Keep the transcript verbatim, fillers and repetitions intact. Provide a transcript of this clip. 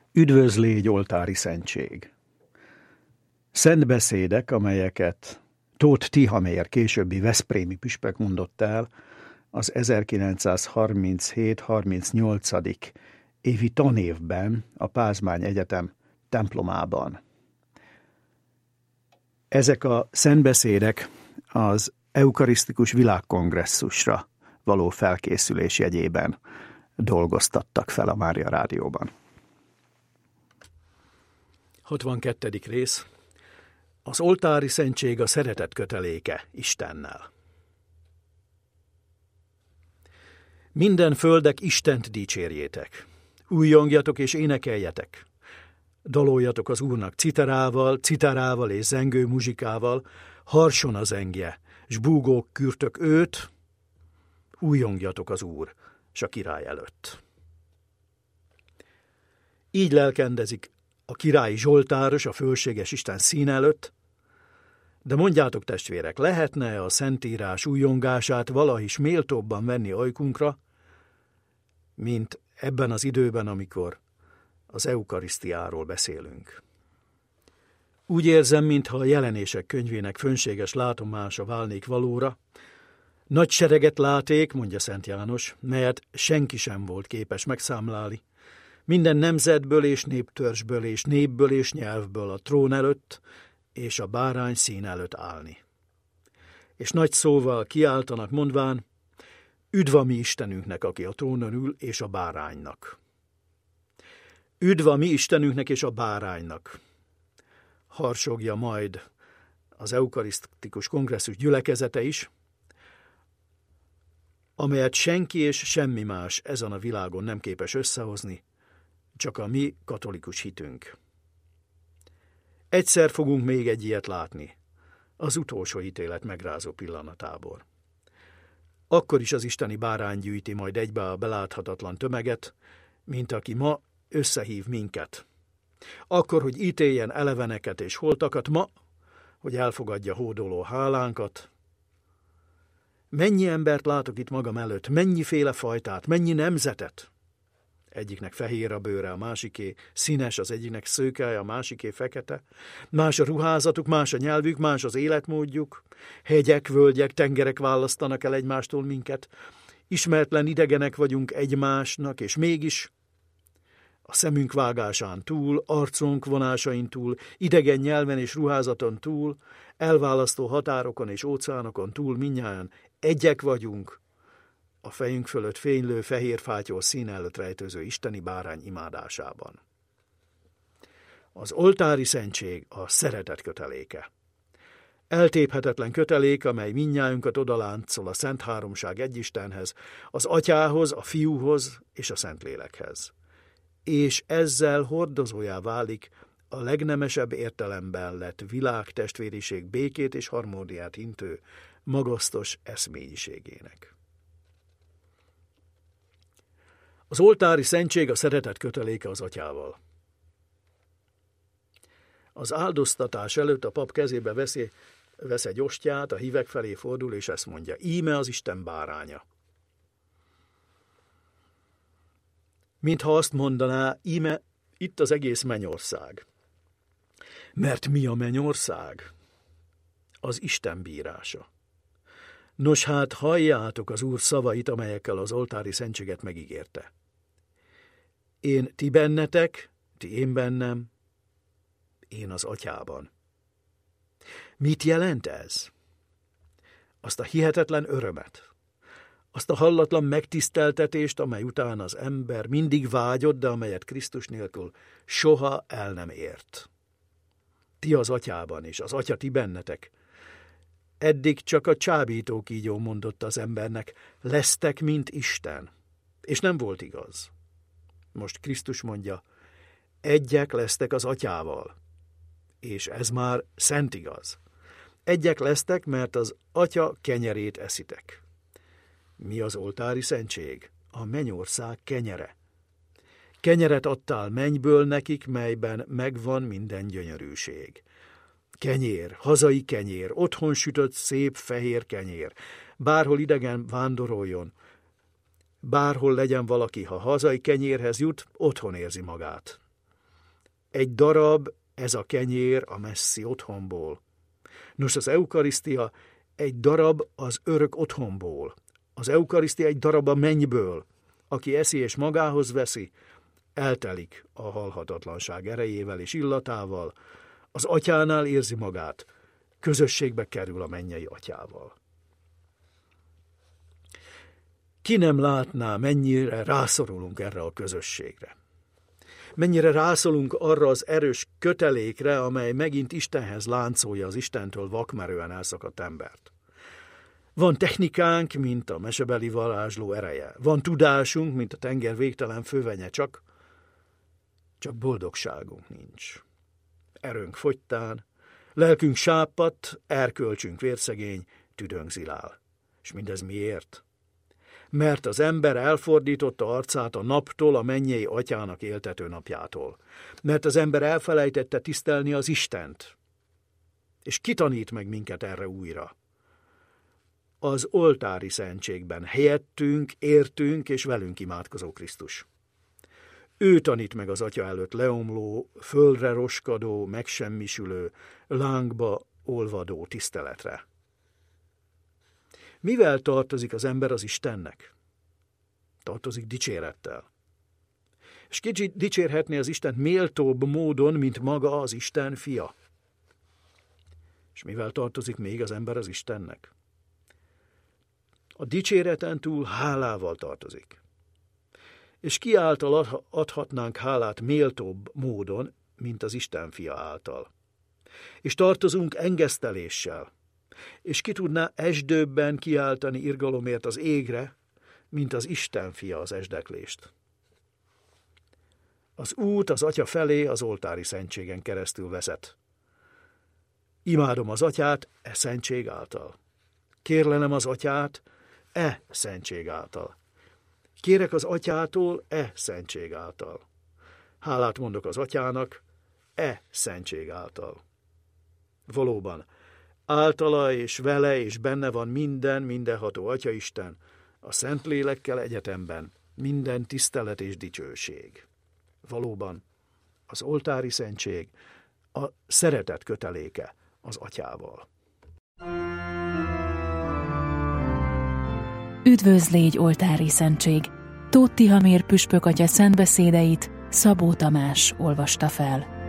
Üdvözlégy oltári szentség. Szent beszédek, amelyeket Tóth Tihamér, későbbi veszprémi püspök mondott el az ezerkilencszázharminchét harmincnyolc évi tanévben a Pázmány Egyetem templomában. Ezek a szentbeszédek az eukarisztikus világkongresszusra való felkészülés jegyében dolgoztattak fel a Mária Rádióban. hatvankettedik rész. Az oltári szentség a szeretet köteléke Istennel. Minden földek Istent dicsérjétek. Újjongjatok és énekeljetek. Daloljatok az Úrnak citerával, citerával és zengő muzsikával, harson a zengje, s búgók kürtök őt, újjongjatok az Úr, s a király előtt. Így lelkendezik a királyi zsoltáros a fölséges Isten szín előtt, de mondjátok, testvérek, lehetne a Szentírás újjongását valahis méltóbban venni ajkunkra, mint ebben az időben, amikor az eukarisztiáról beszélünk. Úgy érzem, mintha a Jelenések könyvének fönséges látomása válnék valóra. Nagy sereget láték, mondja Szent János, melyet senki sem volt képes megszámlálni. Minden nemzetből és néptörzsből és népből és nyelvből a trón előtt és a bárány szín előtt állni. És nagy szóval kiáltanak, mondván, üdv a mi Istenünknek, aki a trónon ül, és a báránynak. Üdv a mi Istenünknek és a báránynak. Harsogja majd az eukarisztikus kongresszus gyülekezete is, amelyet senki és semmi más ezen a világon nem képes összehozni, csak a mi katolikus hitünk. Egyszer fogunk még egy ilyet látni, az utolsó ítélet megrázó pillanatából. Akkor is az isteni bárány gyűjti majd egybe a beláthatatlan tömeget, mint aki ma összehív minket. Akkor, hogy ítéljen eleveneket és holtakat, ma, hogy elfogadja hódoló hálánkat. Mennyi embert látok itt magam előtt, mennyiféle fajtát, mennyi nemzetet. Egyiknek fehér a bőre, a másiké színes, az egyiknek szőke, a másiké fekete. Más a ruházatuk, más a nyelvük, más az életmódjuk. Hegyek, völgyek, tengerek választanak el egymástól minket. Ismeretlen idegenek vagyunk egymásnak, és mégis a szemünk vágásán túl, arcunk vonásain túl, idegen nyelven és ruházaton túl, elválasztó határokon és óceánokon túl mindnyájan egyek vagyunk, a fejünk fölött fénylő fehér fátyol szín előtt rejtőző isteni bárány imádásában. Az oltári szentség a szeretet köteléke. Eltéphetetlen kötelék, amely mindnyájunkat odaláncol a Szent Háromság egyistenhez, az Atyához, a Fiúhoz és a Szentlélekhez. És ezzel hordozójá válik a legnemesebb értelemben lett világtestvériség békét és harmóniát hintő magasztos eszményiségének. Az oltári szentség a szeretet köteléke az Atyával. Az áldoztatás előtt a pap kezébe veszi, vesz egy ostját, a hívek felé fordul, és ezt mondja, íme az Isten báránya. Mintha azt mondaná, íme itt az egész mennyország. Mert mi a mennyország? Az Isten bírása. Nos hát, halljátok az Úr szavait, amelyekkel az oltári szentséget megígérte. Én ti bennetek, ti én bennem, én az Atyában. Mit jelent ez? Azt a hihetetlen örömet, azt a hallatlan megtiszteltetést, amely után az ember mindig vágyott, de amelyet Krisztus nélkül soha el nem ért. Ti az Atyában, és az Atya ti bennetek. Eddig csak a csábító kígyó mondott az embernek, lesztek, mint Isten. És nem volt igaz. Most Krisztus mondja, egyek lesztek az Atyával. És ez már szent igaz. Egyek lesztek, mert az Atya kenyerét eszitek. Mi az oltári szentség? A mennyország kenyere. Kenyeret adtál mennyből nekik, melyben megvan minden gyönyörűség. Kenyér, hazai kenyér, otthon sütött szép fehér kenyér. Bárhol idegen vándoroljon, bárhol legyen valaki, ha hazai kenyérhez jut, otthon érzi magát. egy darab, ez a kenyér a messzi otthonból. Nos, az eukarisztia egy darab az örök otthonból. Az eukarisztia egy darab a mennyből. Aki eszi és magához veszi, eltelik a halhatatlanság erejével és illatával, az atyánál érzi magát, közösségbe kerül a mennyei atyával. Ki nem látná, mennyire rászorulunk erre a közösségre. Mennyire rászorulunk arra az erős kötelékre, amely megint Istenhez láncolja az Istentől vakmerően elszakadt embert. Van technikánk, mint a mesebeli varázsló ereje. Van tudásunk, mint a tenger végtelen fővenye, csak, csak boldogságunk nincs. Erőnk fogytán, lelkünk sápadt, erkölcsünk vérszegény, tüdőnk zilál. És mindez miért? Mert az ember elfordította arcát a naptól, a mennyei atyának éltető napjától. Mert az ember elfelejtette tisztelni az Istent. És ki tanít meg minket erre újra? Az oltári szentségben helyettünk, értünk és velünk imádkozó Krisztus. Ő tanít meg az atya előtt leomló, földre roskadó, megsemmisülő, lángba olvadó tiszteletre. Mivel tartozik az ember az Istennek? Tartozik dicsérettel. És ki dicsérhetné az Istent méltóbb módon, mint maga az Isten fia? És mivel tartozik még az ember az Istennek? A dicséreten túl hálával tartozik. És ki által adhatnánk hálát méltóbb módon, mint az Isten fia által? És tartozunk engeszteléssel. És ki tudná esdőbben kiáltani irgalomért az égre, mint az Isten fia az esdeklést. Az út az atya felé az oltári szentségen keresztül vezet. Imádom az atyát e szentség által. Kérlelem az atyát e szentség által. Kérek az atyától e szentség által. Hálát mondok az atyának e szentség által. Valóban, általa és vele és benne van minden, mindenható Atyaisten, a Szentlélekkel egyetemben, minden tisztelet és dicsőség. Valóban, az oltári szentség a szeretet köteléke az atyával. Üdvözl légy oltári szentség! Tóth Tihamér püspök atya szentbeszédeit Szabó Tamás olvasta fel.